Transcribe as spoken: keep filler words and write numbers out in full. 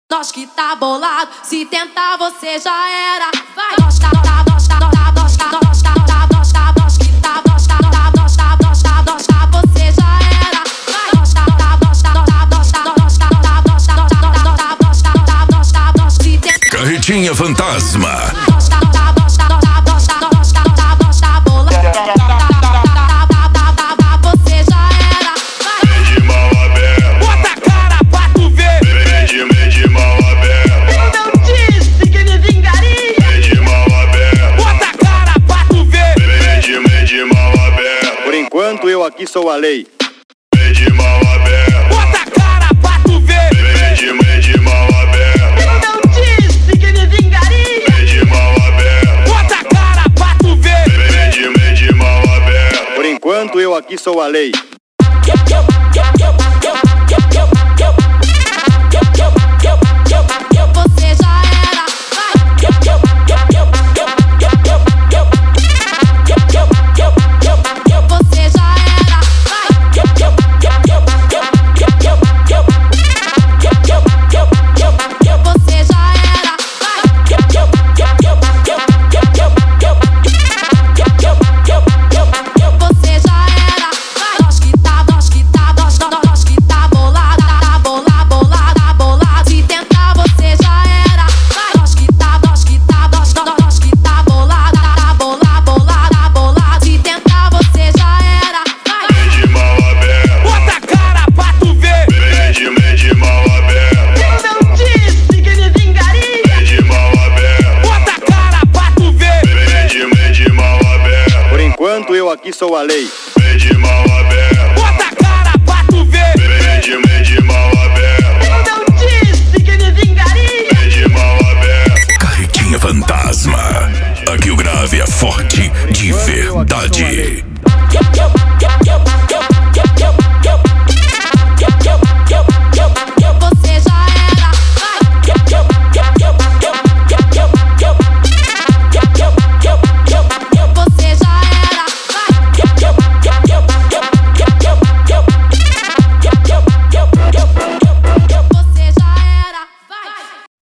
Nós que tá bolado, se tentar você já era. Vai, nós tá, tá, nós tá, nós tá, nós tá, nós tá, nós tá, nós que tá, nós tá, nós tá, nós tá, nós tá, você já era. Vai, nós tá, tá, nós tá, nós tá, nós tá, nós tá, nós tá, nós tá, nós tá, nós tá, nós tá, nós se tentar. Carretinha Fantasma. Nós tá, nós tá, nós tá, nós tá, nós tá, nós tá, nós tá bolado. Você já era. Vai. De mão aberta. Bota a cara pra tu ver. De, de mão aberta. Eu não disse que me vingaria. De mão aberta. Bota a cara pra tu ver. De, de mão aberta. Por enquanto eu aqui sou a lei. De mão aberta. Bota a cara pra tu ver. De, de mão aberta. Eu não disse que me vingaria. De mão aberta. Bota a cara pra tu ver. De, de mão aberta. Por enquanto eu aqui sou a lei. Você já era. Você já era. Você já era. Você já era. Nós que tá, nós que tá, nós, nós que tá bolado, tá bolado, bolado, bolado. Se tentar você já era. Nós que tá, nós que tá, nós, nós que tá bolado, tá bolado, bolado, bolado. Se tentar você já era. De mão aberta. Bota a cara pra tu ver. De, de mão aberta. Eu não disse que me vingaria. De mão aberta. Bota a cara pra tu ver. De, de mão aberta. Por enquanto eu aqui sou a lei. De mão aberta. Bota a cara pra tu ver. De, de mão aberta. Eu não disse que me vingaria. De mão aberta. Carretinha Fantasma. Aqui o grave é forte de verdade.